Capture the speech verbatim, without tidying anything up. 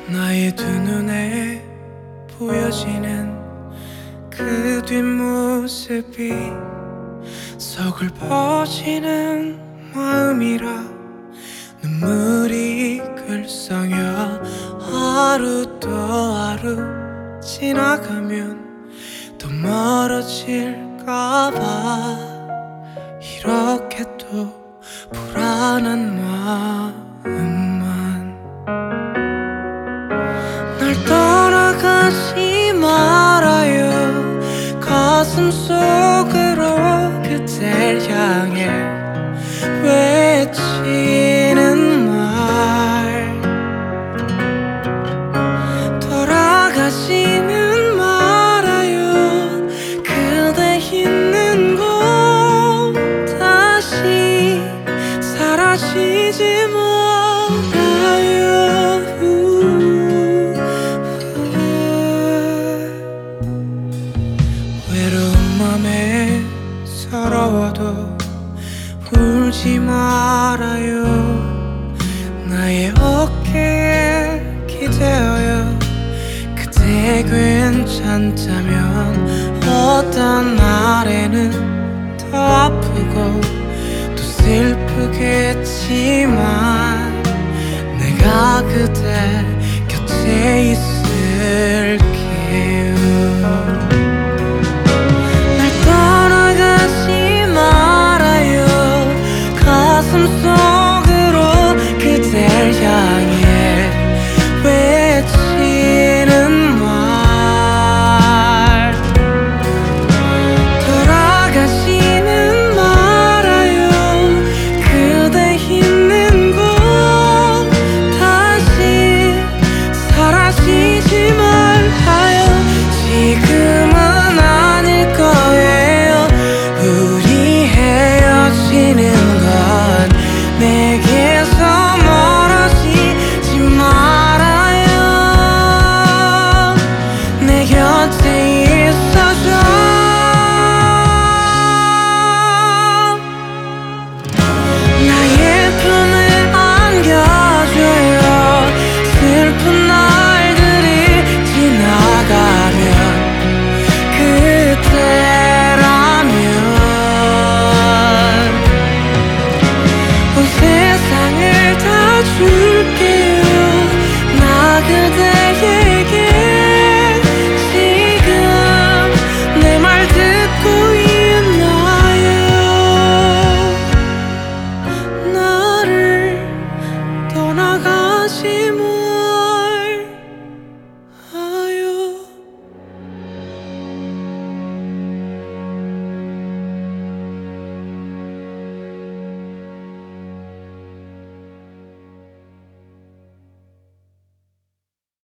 나의 두 눈에 보여지는 그 뒷모습이 서글퍼지는 마음이라 눈물이 글썽여 하루 또 하루 지나가면 더 멀어질까봐 이렇게 또 불안한 마음만 날 떠나가지 말아요 가슴 속으로 그댈 향해 외치는 말 돌아가지는 말아요 그대 있는 곳 다시 사라지지 말아요 외로운 맘에 서러워도 울지 말아요 나의 어깨에 기대어요 그대 괜찮다면 어떤 날에는 더 아프고 또 슬프겠지만 내가 그대